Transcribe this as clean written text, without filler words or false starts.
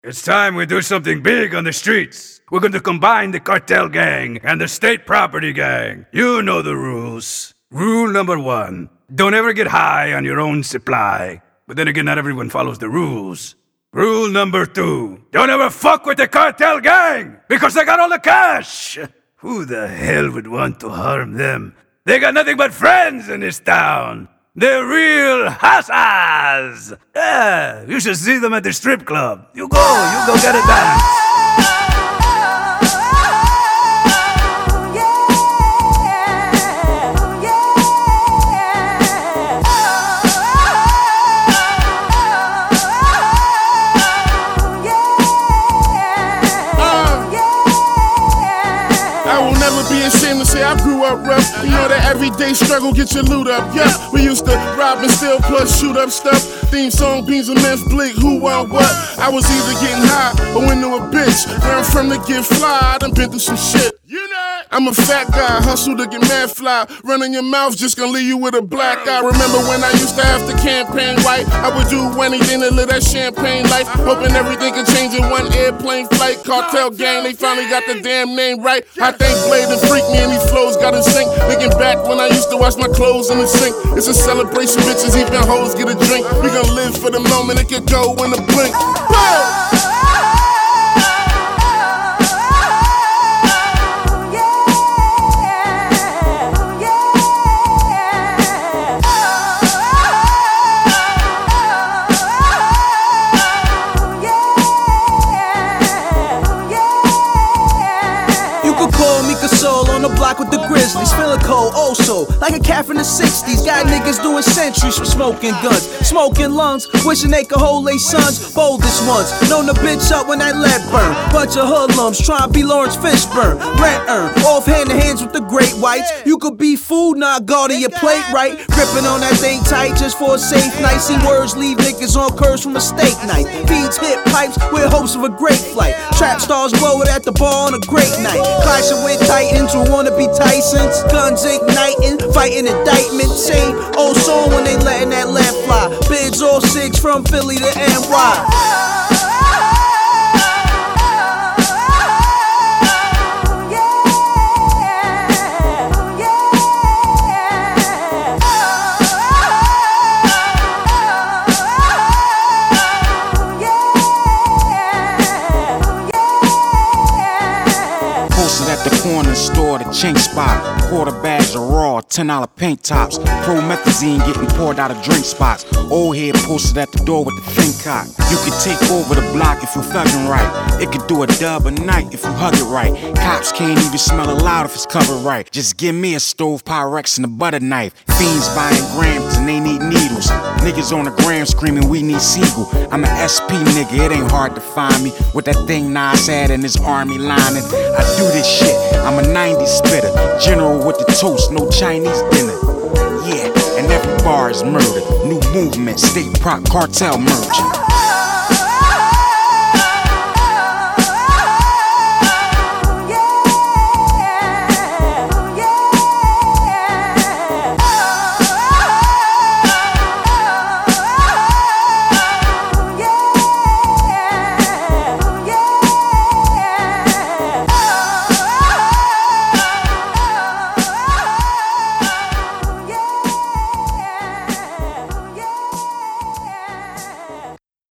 It's time we do something big on the streets. We're going to combine the cartel gang and the state property gang. You know the rules. Rule number 1, don't ever get high on your own supply. But then again, not everyone follows the rules. Rule number 2, don't ever fuck with the cartel gang, because they got all the cash. Who the hell would want to harm them? They got nothing but friends in this town. They're real hussas! Yeah, you should see them at the strip club. You go get a dance. Be ashamed to say I grew up rough. You know that everyday struggle get your loot up. Yeah, we used to rob and steal plus shoot up stuff. Theme song, beans and men's bleak, who want what? I was either getting high or into a bitch. Where I'm from to get fly, I done been through some shit. You know I'm a fat guy, hustle to get mad fly. Running your mouth just gonna leave you with a black eye. Remember when I used to have to campaign white? I would do anything to live that champagne life. Hoping everything could change in one airplane flight. Cartel gang, they finally got the damn name right. I think Blade and Freak me and these flows got in sync. Thinking back when I used to wash my clothes in the sink. It's a celebration, bitches, even hoes get a drink. We gon' live for the moment, it could go in a blink. Whoa! On the block with the Grizzlies, feeling cold, also like a cat from the 60s. Got niggas doing centuries from smoking guns, smoking lungs, wishing they could hold they sons. Boldest ones, known to bitch up when that lead burn. Bunch of hoodlums trying to be Lawrence Fishburne. Rent earn, off hand to hands with the great whites. You could be food, not guarding your plate right. Gripping on that thing tight just for a safe night. See words leave niggas on curves from a steak knife. Feeds hit pipes with hopes of a great flight. Trap stars blow it at the bar on a great night. Clashing with Titans who wanna be Tysons. Guns igniting, fighting indictments. Same old song when they letting that lead fly. Bids all 6 from Philly to NY. At the corner store, the chink spot. Quarter bags of raw, $10 paint tops. Promethazine getting poured out of drink spots. Old head posted at the door with the thin cock. You could take over the block if you thuggin' right. It could do a dub a night if you hug it right. Cops can't even smell it loud if it's covered right. Just give me a stove, Pyrex, and a butter knife. Fiends buying grams and they need needles. Niggas on the gram screaming we need Siegel. I'm an SP nigga, it ain't hard to find me. With that thing Nas had in his army lining. I do this shit, I'm a 90s spitter. General with the toast, no Chinese dinner. Yeah, and every bar is murder. New movement, state prop, cartel merchant.